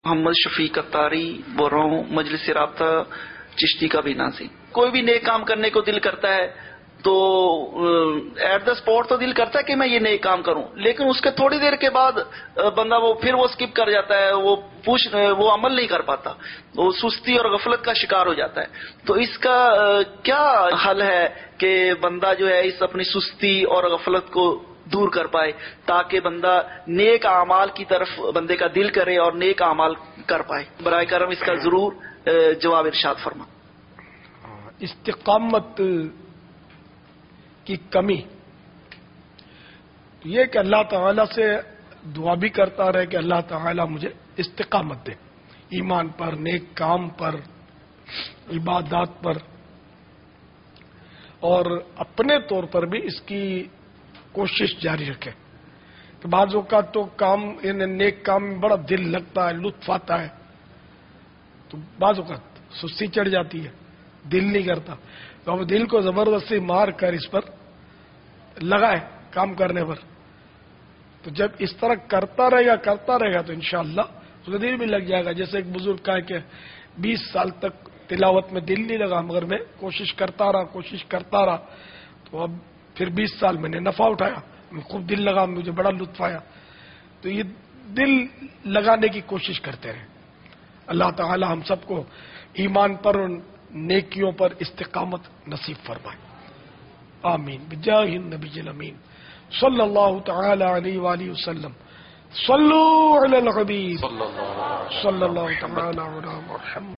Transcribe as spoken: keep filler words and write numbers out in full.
محمد شفیق اتاری بول رہا ہوں، مجلس رابطہ چشتی کا بھی ناظرین۔ کوئی بھی نیک کام کرنے کو دل کرتا ہے تو ایٹ دا اسپاٹ تو دل کرتا ہے کہ میں یہ نیک کام کروں، لیکن اس کے تھوڑی دیر کے بعد بندہ وہ پھر وہ اسکپ کر جاتا ہے، وہ پوچھ وہ عمل نہیں کر پاتا، وہ سستی اور غفلت کا شکار ہو جاتا ہے۔ تو اس کا کیا حل ہے کہ بندہ جو ہے اس اپنی سستی اور غفلت کو دور کر پائے، تاکہ بندہ نیک اعمال کی طرف بندے کا دل کرے اور نیک اعمال کر پائے؟ برائے کرم اس کا ضرور جواب ارشاد فرما۔ استقامت کی کمی یہ کہ اللہ تعالیٰ سے دعا بھی کرتا رہے کہ اللہ تعالیٰ مجھے استقامت دے، ایمان پر، نیک کام پر، عبادات پر، اور اپنے طور پر بھی اس کی کوشش جاری رکھے کہ بعض اوقات تو کام یعنی نیک کام میں بڑا دل لگتا ہے، لطف آتا ہے، تو بعض اوقات سستی چڑھ جاتی ہے، دل نہیں کرتا، تو اب دل کو زبردستی مار کر اس پر لگائے کام کرنے پر، تو جب اس طرح کرتا رہے گا کرتا رہے گا تو انشاءاللہ اس کا دل بھی لگ جائے گا۔ جیسے ایک بزرگ کہا کہ بیس سال تک تلاوت میں دل نہیں لگا، مگر میں کوشش کرتا رہا کوشش کرتا رہا تو اب پھر بیس سال میں نے نفع اٹھایا، میں خوب دل لگا، مجھے بڑا لطف آیا۔ تو یہ دل لگانے کی کوشش کرتے رہے۔ اللہ تعالی ہم سب کو ایمان پر اور نیکیوں پر استقامت نصیب فرمائے، آمین بجاہ النبی الامین صلی اللہ تعالی علیہ وآلہ وسلم۔ صلو علی الحبیب صلی اللہ تعالی علی محمد۔